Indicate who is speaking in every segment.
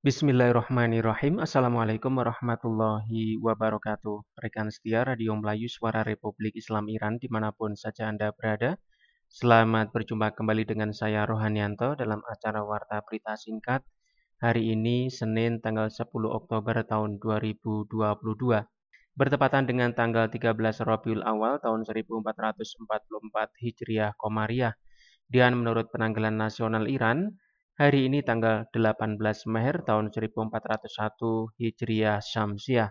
Speaker 1: Bismillahirrahmanirrahim. Assalamualaikum warahmatullahi wabarakatuh. Rekan setia Radio Melayu Suara Republik Islam Iran dimanapun saja Anda berada. Selamat berjumpa kembali dengan saya Rohanianto dalam acara Warta Berita Singkat. Hari ini Senin tanggal 10 Oktober tahun 2022. Bertepatan dengan tanggal 13 Rabiul Awal tahun 1444 Hijriah Komariah. Dan menurut penanggalan nasional Iran, hari ini tanggal 18 Maher tahun 1401 Hijriah Syamsiah.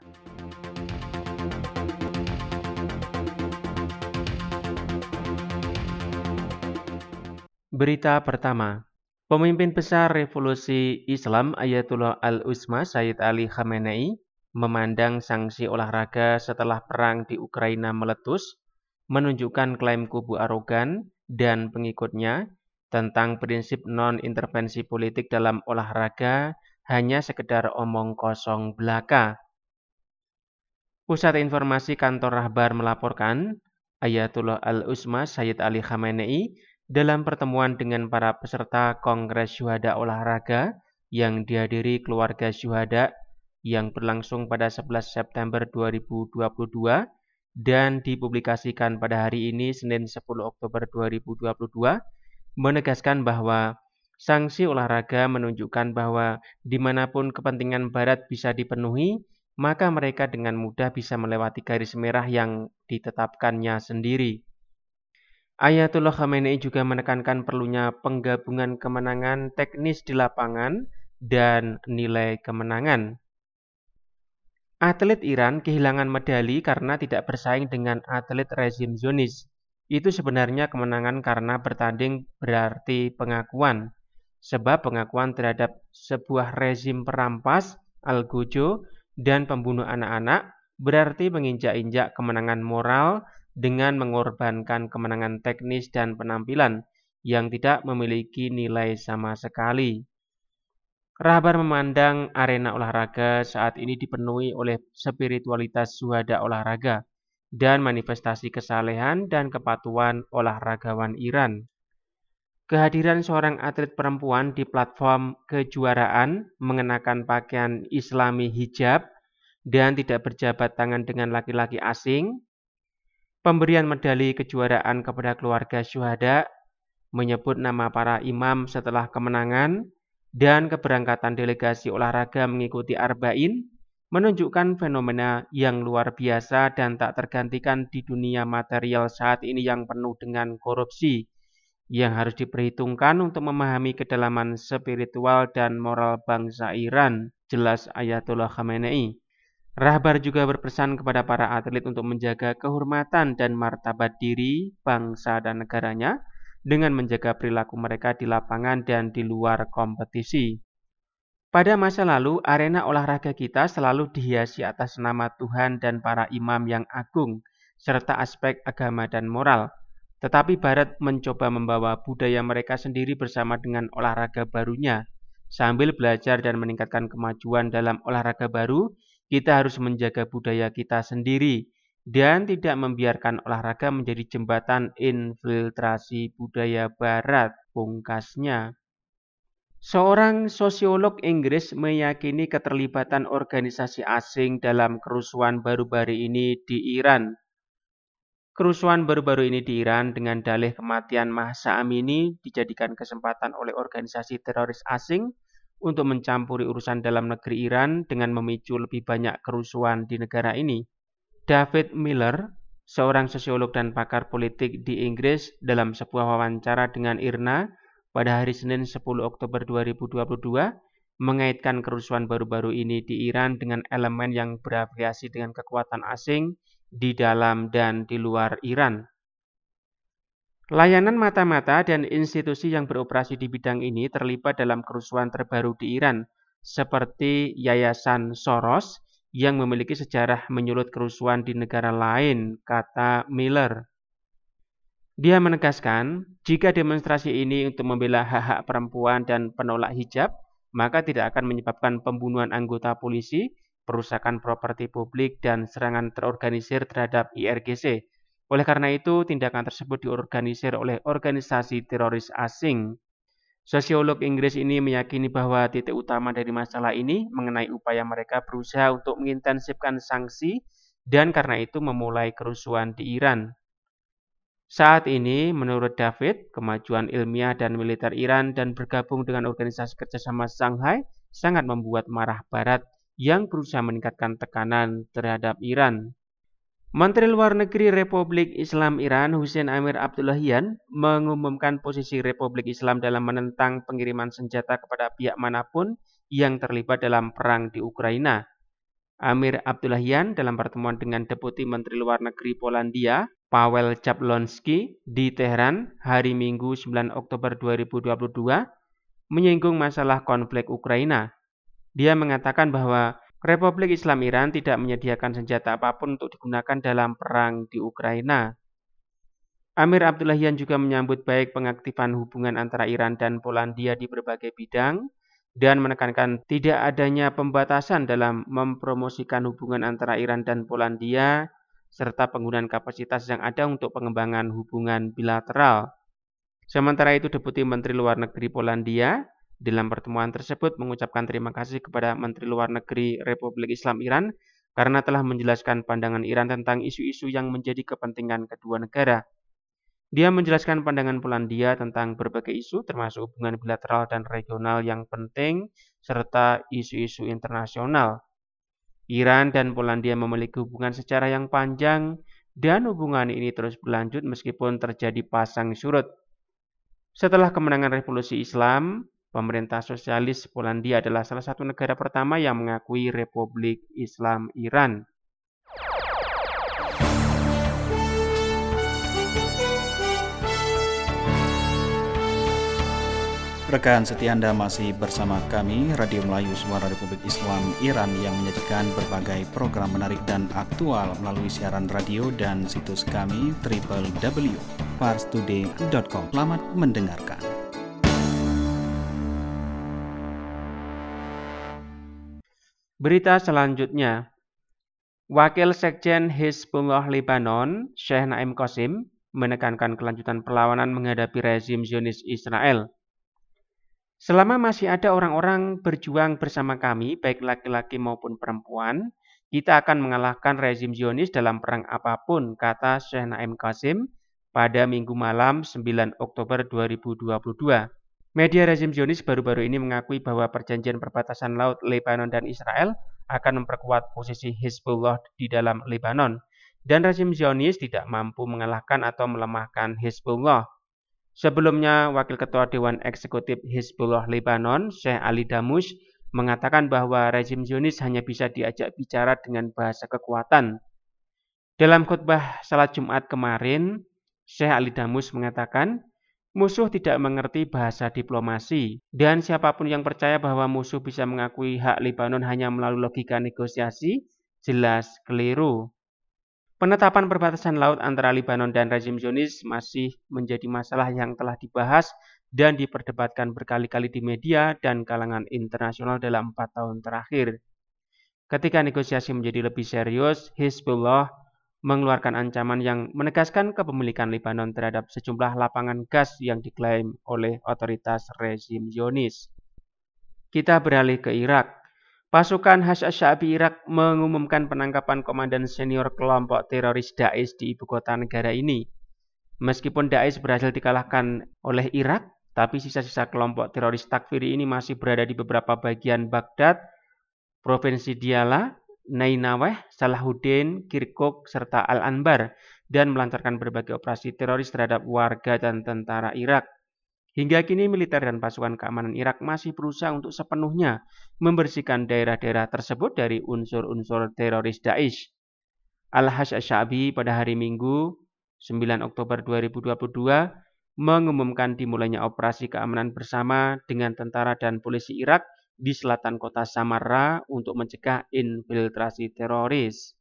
Speaker 1: Berita pertama, pemimpin besar revolusi Islam Ayatullah Al-Uzma Sayyid Ali Khamenei memandang sanksi olahraga setelah perang di Ukraina meletus, menunjukkan klaim kubu arogan dan pengikutnya tentang prinsip non-intervensi politik dalam olahraga hanya sekedar omong kosong belaka. Pusat Informasi Kantor Rahbar melaporkan, Ayatullah Al-Uzma Sayyid Ali Khamenei dalam pertemuan dengan para peserta Kongres Syuhada Olahraga yang dihadiri keluarga syuhada yang berlangsung pada 11 September 2022 dan dipublikasikan pada hari ini Senin 10 Oktober 2022, menegaskan bahwa sanksi olahraga menunjukkan bahwa dimanapun kepentingan Barat bisa dipenuhi, maka mereka dengan mudah bisa melewati garis merah yang ditetapkannya sendiri. Ayatullah Khamenei juga menekankan perlunya penggabungan kemenangan teknis di lapangan dan nilai kemenangan. Atlet Iran kehilangan medali karena tidak bersaing dengan atlet rezim Zionis. Itu sebenarnya kemenangan karena bertanding berarti pengakuan. Sebab pengakuan terhadap sebuah rezim perampas, algojo, dan pembunuh anak-anak berarti menginjak-injak kemenangan moral dengan mengorbankan kemenangan teknis dan penampilan yang tidak memiliki nilai sama sekali. Rahbar memandang arena olahraga saat ini dipenuhi oleh spiritualitas syuhada olahraga dan manifestasi kesalehan dan kepatuhan olahragawan Iran. Kehadiran seorang atlet perempuan di platform kejuaraan mengenakan pakaian Islami hijab dan tidak berjabat tangan dengan laki-laki asing, pemberian medali kejuaraan kepada keluarga syuhada, menyebut nama para imam setelah kemenangan, dan keberangkatan delegasi olahraga mengikuti Arba'in menunjukkan fenomena yang luar biasa dan tak tergantikan di dunia material saat ini yang penuh dengan korupsi yang harus diperhitungkan untuk memahami kedalaman spiritual dan moral bangsa Iran, jelas Ayatollah Khamenei. Rahbar juga berpesan kepada para atlet untuk menjaga kehormatan dan martabat diri, bangsa, dan negaranya dengan menjaga perilaku mereka di lapangan dan di luar kompetisi. Pada masa lalu, arena olahraga kita selalu dihiasi atas nama Tuhan dan para imam yang agung, serta aspek agama dan moral. Tetapi Barat mencoba membawa budaya mereka sendiri bersama dengan olahraga barunya. Sambil belajar dan meningkatkan kemajuan dalam olahraga baru, kita harus menjaga budaya kita sendiri dan tidak membiarkan olahraga menjadi jembatan infiltrasi budaya Barat, pungkasnya. Seorang sosiolog Inggris meyakini keterlibatan organisasi asing dalam kerusuhan baru-baru ini di Iran. Kerusuhan baru-baru ini di Iran dengan dalih kematian Mahsa Amini dijadikan kesempatan oleh organisasi teroris asing untuk mencampuri urusan dalam negeri Iran dengan memicu lebih banyak kerusuhan di negara ini. David Miller, seorang sosiolog dan pakar politik di Inggris, dalam sebuah wawancara dengan IRNA pada hari Senin 10 Oktober 2022, mengaitkan kerusuhan baru-baru ini di Iran dengan elemen yang berafiliasi dengan kekuatan asing di dalam dan di luar Iran. Layanan mata-mata dan institusi yang beroperasi di bidang ini terlibat dalam kerusuhan terbaru di Iran, seperti Yayasan Soros yang memiliki sejarah menyulut kerusuhan di negara lain, kata Miller. Dia menegaskan, jika demonstrasi ini untuk membela hak-hak perempuan dan penolak hijab, maka tidak akan menyebabkan pembunuhan anggota polisi, perusakan properti publik, dan serangan terorganisir terhadap IRGC. Oleh karena itu, tindakan tersebut diorganisir oleh organisasi teroris asing. Sosiolog Inggris ini meyakini bahwa titik utama dari masalah ini mengenai upaya mereka berusaha untuk mengintensifkan sanksi dan karena itu memulai kerusuhan di Iran. Saat ini, menurut David, kemajuan ilmiah dan militer Iran dan bergabung dengan Organisasi Kerjasama Shanghai sangat membuat marah Barat yang berusaha meningkatkan tekanan terhadap Iran. Menteri Luar Negeri Republik Islam Iran Hussein Amir Abdullahian mengumumkan posisi Republik Islam dalam menentang pengiriman senjata kepada pihak manapun yang terlibat dalam perang di Ukraina. Amir Abdullahian dalam pertemuan dengan Deputi Menteri Luar Negeri Polandia, Paweł Jablonski di Teheran hari Minggu 9 Oktober 2022 menyinggung masalah konflik Ukraina. Dia mengatakan bahwa Republik Islam Iran tidak menyediakan senjata apapun untuk digunakan dalam perang di Ukraina. Amir Abdullahian juga menyambut baik pengaktifan hubungan antara Iran dan Polandia di berbagai bidang dan menekankan tidak adanya pembatasan dalam mempromosikan hubungan antara Iran dan Polandia serta penggunaan kapasitas yang ada untuk pengembangan hubungan bilateral. Sementara itu, Deputi Menteri Luar Negeri Polandia dalam pertemuan tersebut mengucapkan terima kasih kepada Menteri Luar Negeri Republik Islam Iran karena telah menjelaskan pandangan Iran tentang isu-isu yang menjadi kepentingan kedua negara. Dia menjelaskan pandangan Polandia tentang berbagai isu termasuk hubungan bilateral dan regional yang penting serta isu-isu internasional. Iran dan Polandia memiliki hubungan sejarah yang panjang dan hubungan ini terus berlanjut meskipun terjadi pasang surut. Setelah kemenangan Revolusi Islam, pemerintah sosialis Polandia adalah salah satu negara pertama yang mengakui Republik Islam Iran.
Speaker 2: Rekan setia Anda masih bersama kami, Radio Melayu Suara Republik Islam Iran yang menyajikan berbagai program menarik dan aktual melalui siaran radio dan situs kami www.parstoday.com. Selamat mendengarkan.
Speaker 1: Berita selanjutnya, Wakil Sekjen Hizbullah Lebanon, Syekh Naim Qasim, menekankan kelanjutan perlawanan menghadapi rezim Zionis Israel. Selama masih ada orang-orang berjuang bersama kami, baik laki-laki maupun perempuan, kita akan mengalahkan rezim Zionis dalam perang apapun, kata Syekh Naim Qasim pada Minggu malam 9 Oktober 2022. Media rezim Zionis baru-baru ini mengakui bahwa perjanjian perbatasan laut Lebanon dan Israel akan memperkuat posisi Hizbullah di dalam Lebanon, dan rezim Zionis tidak mampu mengalahkan atau melemahkan Hizbullah. Sebelumnya, Wakil Ketua Dewan Eksekutif Hizbullah Lebanon, Syekh Ali Damush, mengatakan bahwa rezim Zionis hanya bisa diajak bicara dengan bahasa kekuatan. Dalam khutbah salat Jumat kemarin, Syekh Ali Damush mengatakan, musuh tidak mengerti bahasa diplomasi, dan siapapun yang percaya bahwa musuh bisa mengakui hak Lebanon hanya melalui logika negosiasi, jelas keliru. Penetapan perbatasan laut antara Lebanon dan rezim Zionis masih menjadi masalah yang telah dibahas dan diperdebatkan berkali-kali di media dan kalangan internasional dalam 4 tahun terakhir. Ketika negosiasi menjadi lebih serius, Hizbullah mengeluarkan ancaman yang menegaskan kepemilikan Lebanon terhadap sejumlah lapangan gas yang diklaim oleh otoritas rezim Zionis. Kita beralih ke Irak. Pasukan Hashd Sya'bi Irak mengumumkan penangkapan komandan senior kelompok teroris Daesh di ibu kota negara ini. Meskipun Daesh berhasil dikalahkan oleh Irak, tapi sisa-sisa kelompok teroris Takfiri ini masih berada di beberapa bagian Baghdad, Provinsi Diyala, Nainaweh, Salahuddin, Kirkuk, serta Al-Anbar, dan melancarkan berbagai operasi teroris terhadap warga dan tentara Irak. Hingga kini militer dan pasukan keamanan Irak masih berusaha untuk sepenuhnya membersihkan daerah-daerah tersebut dari unsur-unsur teroris Daesh. Al-Hashd Sya'bi pada hari Minggu 9 Oktober 2022 mengumumkan dimulainya operasi keamanan bersama dengan tentara dan polisi Irak di selatan kota Samarra untuk mencegah infiltrasi teroris.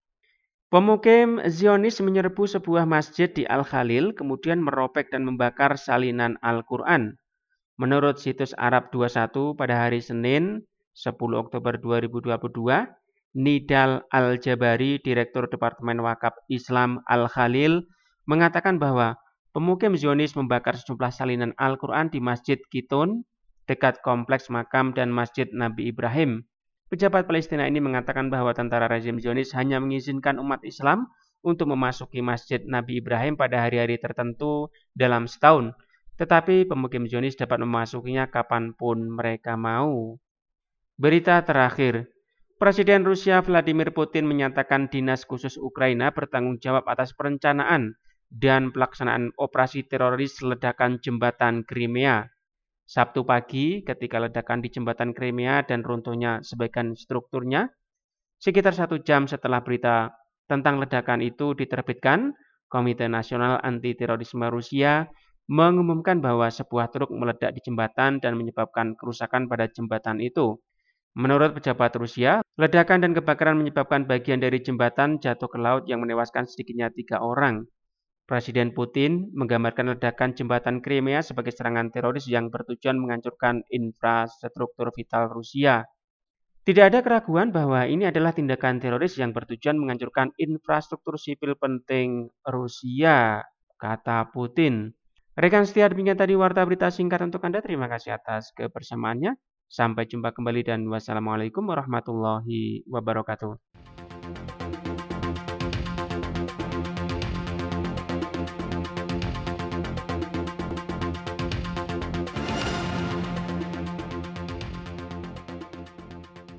Speaker 1: Pemukim Zionis menyerbu sebuah masjid di Al-Khalil, kemudian merobek dan membakar salinan Al-Quran. Menurut situs Arab 21 pada hari Senin, 10 Oktober 2022, Nidal Al-Jabari, Direktur Departemen Wakaf Islam Al-Khalil, mengatakan bahwa pemukim Zionis membakar sejumlah salinan Al-Quran di Masjid Kitun, dekat kompleks makam dan Masjid Nabi Ibrahim. Pejabat Palestina ini mengatakan bahwa tentara rezim Zionis hanya mengizinkan umat Islam untuk memasuki Masjid Nabi Ibrahim pada hari-hari tertentu dalam setahun, tetapi pemukim Zionis dapat memasukinya kapanpun mereka mau. Berita terakhir, Presiden Rusia Vladimir Putin menyatakan Dinas Khusus Ukraina bertanggung jawab atas perencanaan dan pelaksanaan operasi teroris ledakan jembatan Crimea. Sabtu pagi, ketika ledakan di jembatan Crimea dan runtuhnya sebagian strukturnya, sekitar 1 jam setelah berita tentang ledakan itu diterbitkan, Komite Nasional Anti Terorisme Rusia mengumumkan bahwa sebuah truk meledak di jembatan dan menyebabkan kerusakan pada jembatan itu. Menurut pejabat Rusia, ledakan dan kebakaran menyebabkan bagian dari jembatan jatuh ke laut yang menewaskan sedikitnya 3 orang. Presiden Putin menggambarkan ledakan jembatan Crimea sebagai serangan teroris yang bertujuan menghancurkan infrastruktur vital Rusia. Tidak ada keraguan bahwa ini adalah tindakan teroris yang bertujuan menghancurkan infrastruktur sipil penting Rusia, kata Putin. Rekan setia, demikian tadi warta berita singkat untuk Anda. Terima kasih atas kebersamaannya. Sampai jumpa kembali dan wassalamualaikum warahmatullahi wabarakatuh.